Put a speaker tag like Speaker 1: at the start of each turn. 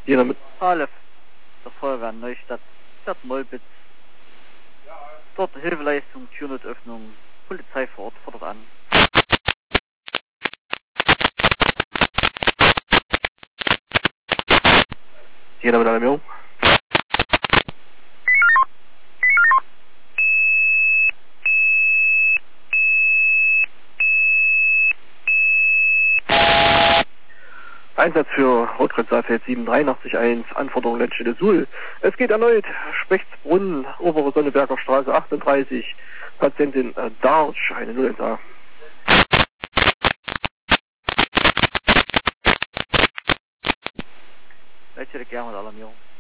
Speaker 1: Jeder mit.
Speaker 2: Aleph, der Feuerwehr Neustadt, Stadt Molbitz. Dort Hilfeleistung, Türnotöffnung, Polizei vor Ort fordert an.
Speaker 1: Jeder mit Alarmierung. Einsatz für Rotkreuz Saalfeld 78381, Anforderung Leitstelle Suhl. Es geht erneut, Spechtsbrunn, Obere Sonneberger Straße 38, Patientin Darsch, eine 0A.
Speaker 2: Leitstelle Gern mit Alarmierung.